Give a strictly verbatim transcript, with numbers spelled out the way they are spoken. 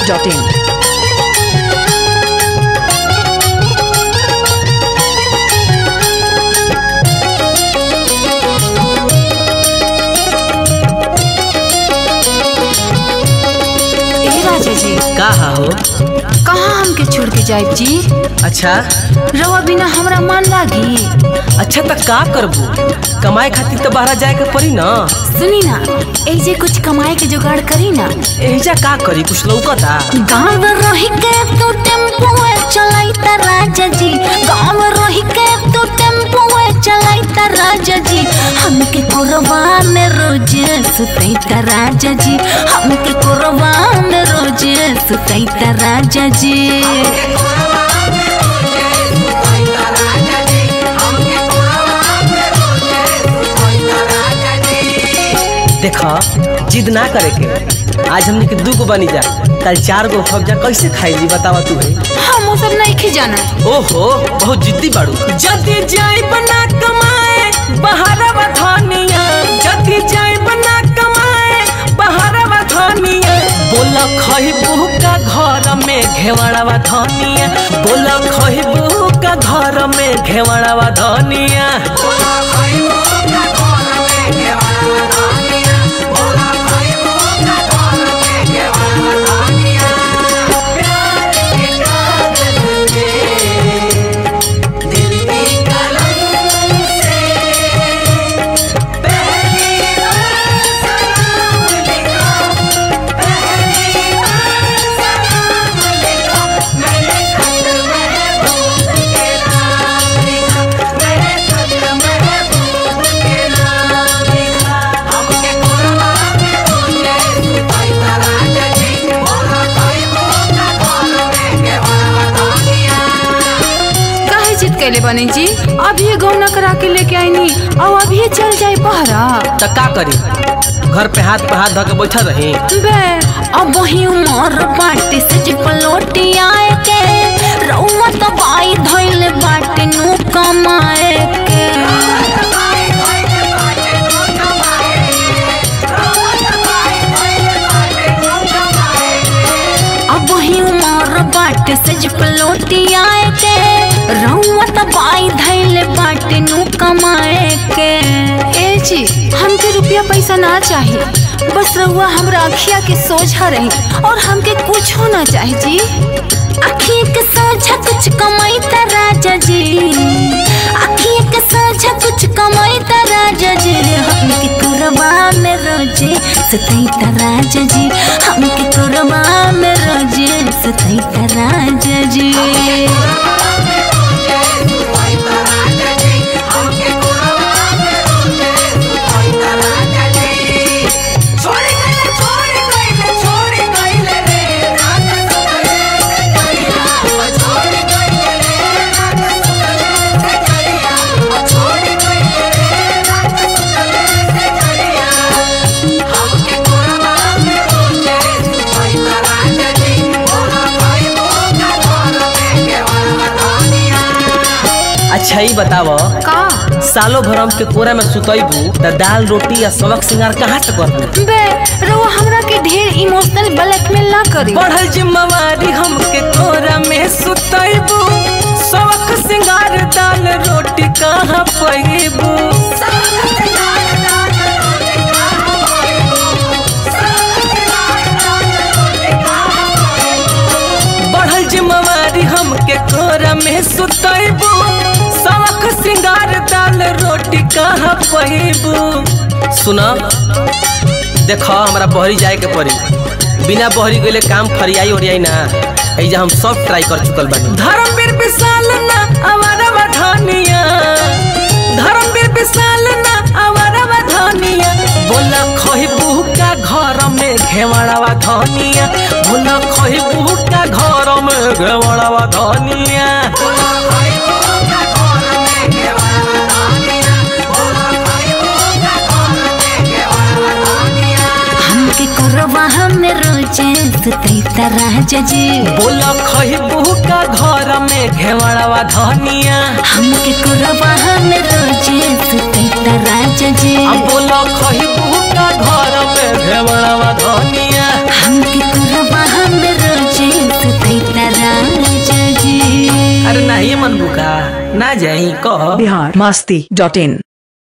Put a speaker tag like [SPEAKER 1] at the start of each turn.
[SPEAKER 1] Dot in.
[SPEAKER 2] जी
[SPEAKER 3] का हो
[SPEAKER 2] कहाँ हमके छोड़ के जाए जी?
[SPEAKER 3] अच्छा
[SPEAKER 2] रवा बिना हमरा मन लागी।
[SPEAKER 3] अच्छा तो का करबू? कमाए खातिर तो बाहर जाए के पड़ी ना।
[SPEAKER 2] सुनी ना ऐसे कुछ कमाए के जुगाड़ करी ना।
[SPEAKER 3] एजा का करी कुछ लौकता?
[SPEAKER 2] गाँव रही के तू टेम्पो चलाइता राजा जी, गाँव रही के तू टेम्पो चलाइता राजा जी, हमके कोरबा में रोज सुतैता राजा जी, हमके कोरबा में रोज सुतैता राजा जी।
[SPEAKER 3] देखा जिद ना करे के, आज हमने के दू गो बनी जा, कल चार गो खब जा, कैसे खाई जी बतावा तू है?
[SPEAKER 2] हम सब नहीं खी जाना।
[SPEAKER 3] ओहो बहुत जिद्दी बाड़ू। जदी जाई बना कमाए बहारवा धनिया, जदी जाई बना कमाए बहारवा धनिया, बोला खइबू का घर में घेवड़वा धनिया, बोला खइबू का घर में घेवड़वा धनिया।
[SPEAKER 2] कैले बनी जी? अभी गौना करा के लेके आईनी और अभी चल जाए बहरा।
[SPEAKER 3] तो का करी? घर पे हाथ पे हाथ धके बैठा रही
[SPEAKER 2] बे अब वही उमर बाटे से पलोटी आए के रउआ तो बाई धइल बाटे नु कमाए के। अब वही उमर बाटे से पलोटी आए के रउआ तो बाई धइल बाटे नु कमाए के। ए जी हमके रुपया पैसा ना चाहिए, बस रउआ हमरा अखिया के सोझा रही और हमके कुछ होना चाहिए जी। अखिया के सोझा कुछ कमाईता राजा जी, अखिया के सोझा कुछ कमाईता राजा जी, हमके कोरबा में रोजे सुतैता राजा जी, हमके कोरबा में रोजे सुतैता राजा जी।
[SPEAKER 3] अच्छा ही बताव
[SPEAKER 2] का
[SPEAKER 3] सालों भर हम के कोरा में सुतैबू त दाल रोटी या सबक सिंगार कहाँ से करबू?
[SPEAKER 2] बे रउआ हमरा के ढेर इमोशनल ब्लैकमेल ना करी।
[SPEAKER 3] बढ़ल जिम्मेवारी हम के कोरा में सुतैबू, सबक सिंगार दाल रोटी कहाँ पैबू? बढ़ल जिम्मेवारी हम के कोरा में सुतैबू, सबक सिंगार दाल रोटी कहाँ पैबू? सुना देखो हमरा बहरी जाए के पड़ी, बिना बहरी गईले काम फरियाई ओरियाई ना, ऐजा हम सब ट्राई कर चुकल बानी। धर्मवीर विशाल ना आवारा धनिया, धर्मवीर विशाल ना आवारा धनिया, बोला खइबू का घर में घेवड़वा धनिया, बोला खइबू का घर में घेवड़वा धनिया।
[SPEAKER 2] हमके कोरबा में रोजे सुतैता राजा जी,
[SPEAKER 3] बोला खइबू का घर में घेवड़वा धनिया,
[SPEAKER 2] हमके कोरबा में रोजे सुतैता राजा जी,
[SPEAKER 3] बोला खइबू का घर में घेवड़वा धनिया,
[SPEAKER 2] हमके कोरबा में रोजे
[SPEAKER 3] नहीं मन बुका ना जाई कह
[SPEAKER 1] बिहार मस्ती डॉट इन।